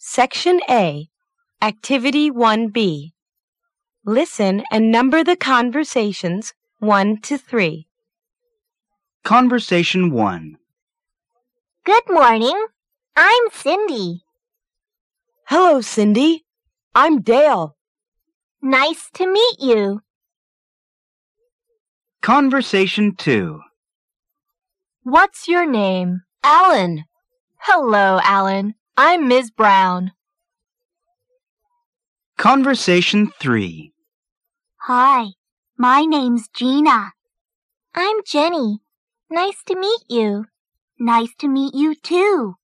Section A, Activity 1B. Listen and number the conversations 1 to 3. Conversation 1. Good morning. I'm Cindy. Hello, Cindy. I'm Dale. Nice to meet you. Conversation 2. What's your name? Alan. Hello, Alan. I'm Ms. Brown. Conversation 3. Hi, my name's Gina. I'm Jenny. Nice to meet you. Nice to meet you too.